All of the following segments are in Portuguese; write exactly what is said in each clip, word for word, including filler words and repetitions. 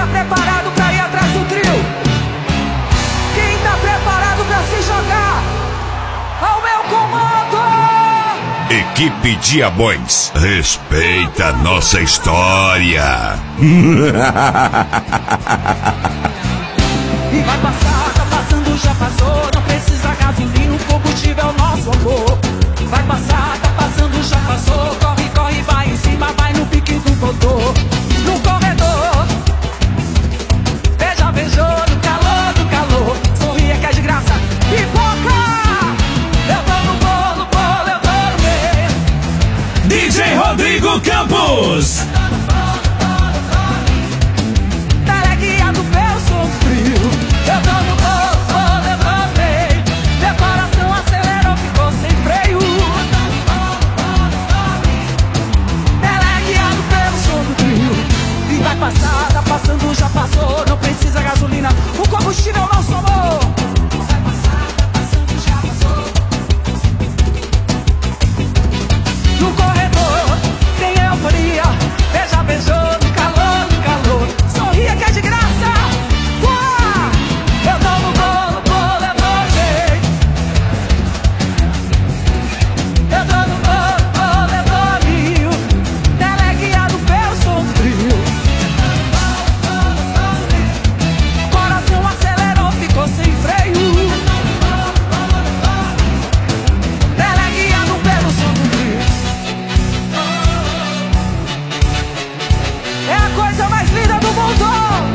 tá preparado pra ir atrás do trio? Quem tá preparado pra se jogar ao meu comando? Equipe Diamões, respeita nossa história. E vai passar, tá passando, já passou. Não precisa gasolina, o combustível é o nosso amor. Vai passar, tá passando, já passou. Corre, corre, vai em cima, vai no pique do motor. No corredor, beija, beijou, no calor, no calor. Sorria que é de graça, pipoca. Eu tô no bolo, bolo, eu tô no meio. D J Rodrigo Campos. Teleguiado pelo som frio. Eu tô no bolo, bolo, eu tô no meio. Meu coração acelerou, ficou sem freio. Teleguiado pelo som do trio. E vai passar, tá passando, já passou. Não precisa gasolina, o combustível é o nosso amor. Vai passar, tá passando, já passou. No corredor, tem euforia. Beija, beijou, no calor, no calor. Sorria que é de graça. Uá! Eu tô no bolo, bolo, eu tô no meio. Eu tô no bolo, bolo, eu tô no meio. Teleguiado pelo som do trio. Coração acelerou, ficou sem freio. Teleguiado pelo som do trio. É a coisa mais linda do mundo.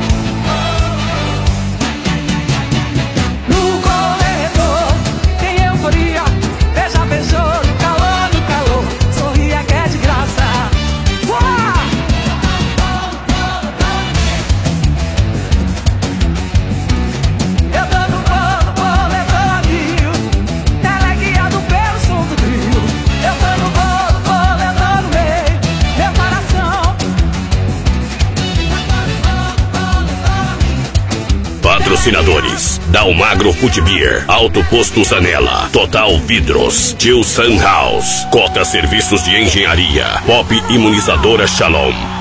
No corredor tem euforia. Beija, beijou, no calor, no calor. Sorria que é de graça. Uá! Eu tô no bolo, bolo, eu tô no rio. Teleguiado pelo som do trio. Eu tô no bolo, bolo, eu tô no meio. Meu coração. Patrocinadores: Dalmagro Food Beer, Alto Posto Zanella, Total Vidros, Tio Sun House, Coca Serviços de Engenharia, Pop Imunizadora Shalom.